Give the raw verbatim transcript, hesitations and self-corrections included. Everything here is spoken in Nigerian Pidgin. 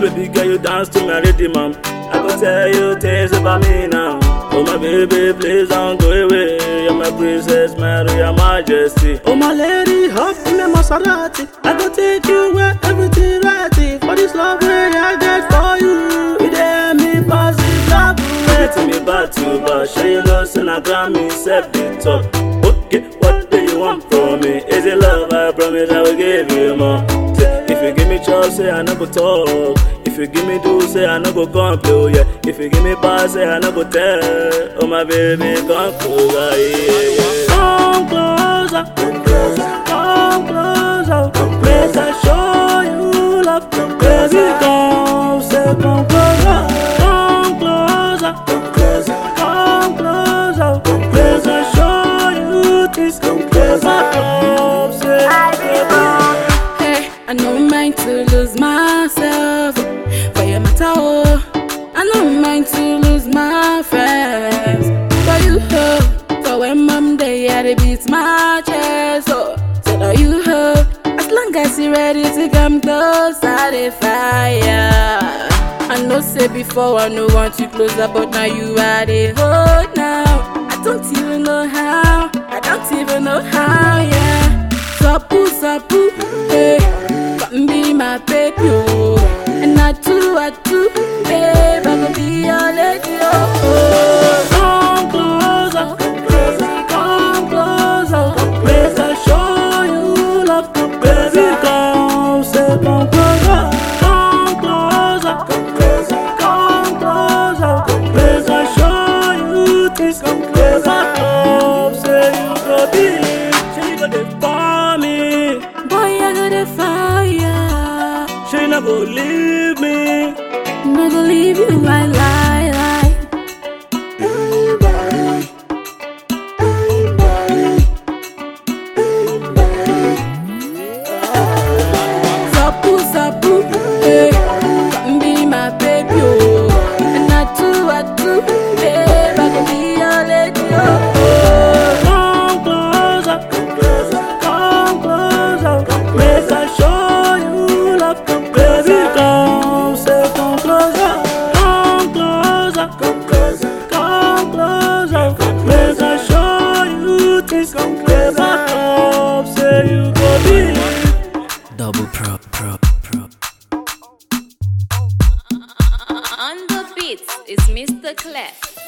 baby girl, you dance to my rhythm, man. I go tell you things about me now. Oh my baby, please don't go away. You're my princess, my royal majesty. Oh my lady, hop in my Maserati. I go take you where everything righty. For this love way I get for you. You dare me pass it up. Waiting me back to back. Show you love, so I got me set the top. Okay, what do you want from me? Is it love? I promise I will give you more. If you give me chance, say I no go talk. If you give me do, say I no go complain, yeah. If you give me pass, say I no go tell. Oh my baby, come closer, yeah, yeah. Come closer, come closer, come closer. Let I show you love, baby, come, say come closer, come closer, come closer, come closer. Let I show you this, come closer, come, say baby. I don't mind to lose myself for your matter, oh. I don't mind to lose my friends for you, oh. So when mom day, I dey beat my chest, oh. So that you, oh. As long as you ready to come close, I dey fire. I know say before I no want you closer, but now you are the hold now. I don't even know how, I don't even know how, yeah. Sapu, sapu, hey. Be my baby, oh. And I do, I do, babe, I could be your lady, oh. Come closer, come closer, come closer. Let I show you love, baby, come, say come closer, come closer, come closer, come closer. Let I show you this, come closer, come, say you go be, say you go dey for me. Boy, I got a fire. She not go leave me. No go leave you, I lie, lie. Sapu, sapu, hey. Come be my baby, oh. And I do, I do, babe, I can be your lady, oh. Come closer, come closer, come closer. Let I show you love, baby, come, say come closer, come closer, come closer, come closer. Let I show you this, come closer, come, say you go be. Double pro, pro, pro. On the beats is Mister Clef.